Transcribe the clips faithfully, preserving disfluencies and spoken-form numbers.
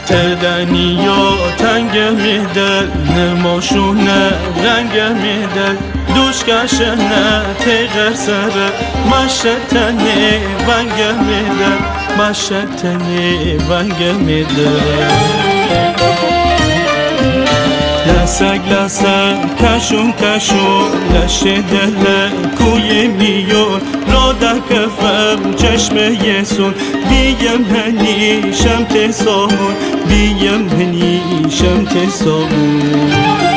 تدنی و تنگ میدل نماشونه رنگ میدل دوش کشنه تیغر سره مشتنی ونگ میدل مشتنی ونگ میدل لسک لسک کشون کشون لش دل کوی میون را در کفم چشم یسون بیم هنی شمت سامون بیم هنی شمت سامون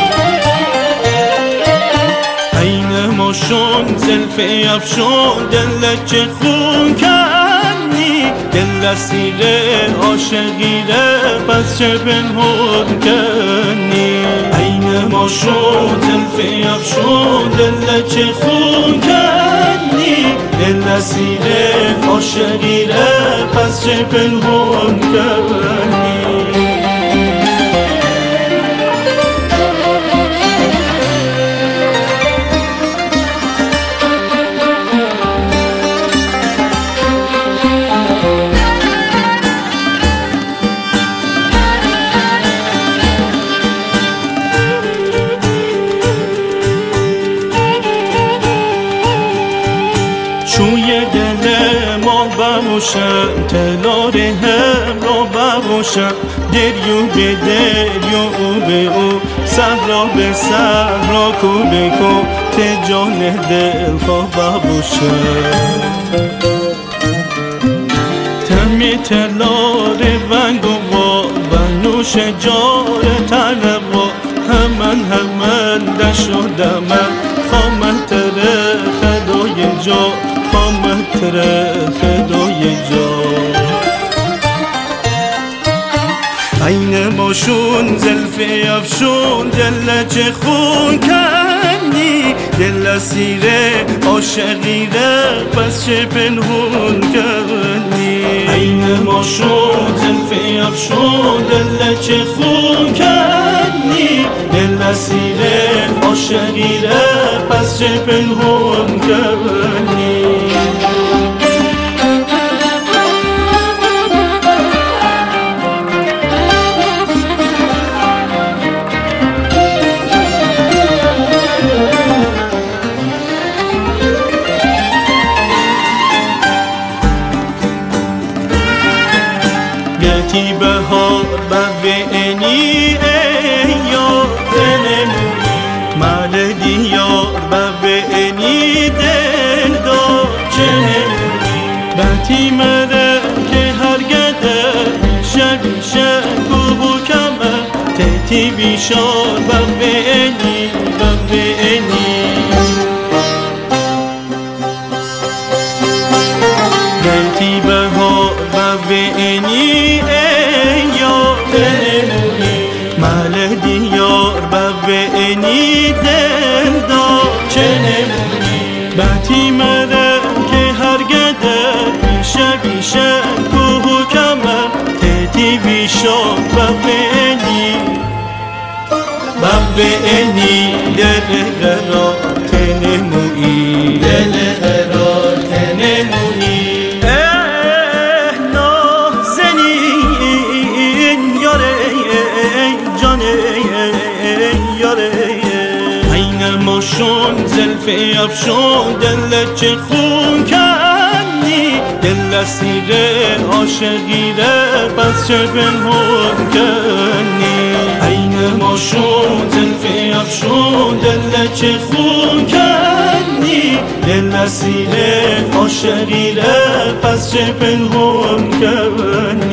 عین ماشون زلف افشون دل چه خون کنی دل اسیر عاشقیره پس چه پنهون کنی عین ماشون زلف افشون دل چه خون کنی دل اسیر عاشقیره پس چه پنهون کنی شوی دل ما بموشم تلار هم را بموشم دریو به دریو او به او صحرا به صحرا کو به کو تجان دل خواه بموشم تمی تلار ونگ و وا و نوش جار طلب و همان همان دش و دمن خامت تره خدای جا خامت تره خدای جا عین باشون زلف افشون دل چه خون کنی دل اسیر عاشقیره پس چه پنهون کنی عین باشون زلف افشون دل چه خون کنی دل اسیر عاشقیره پس چه پنهون کنی گتی بهار بوینی ای یار دلمونی مالدی یار بوینی دل دار چنمونی بتی مره که هرگده شبی شکو کمه تیتی بیشار بوینی بوینی گتی بهار بوینی ای یار دلمونی مالدی یار بوینی دل دار چنمونی بتی مره که هرگده بیشه بیشه کوه کمر تیتی بیشار بوینی بوینی دل قرار تنمونی دل قرار تنمونی ماشون زلف افشون دل چه خون کنی دل اسیر عاشقیره پس چه پنهون کنی عین ماشون زلف افشون دل چه خون کنی دل اسیر عاشقیره پس چه پنهون کنی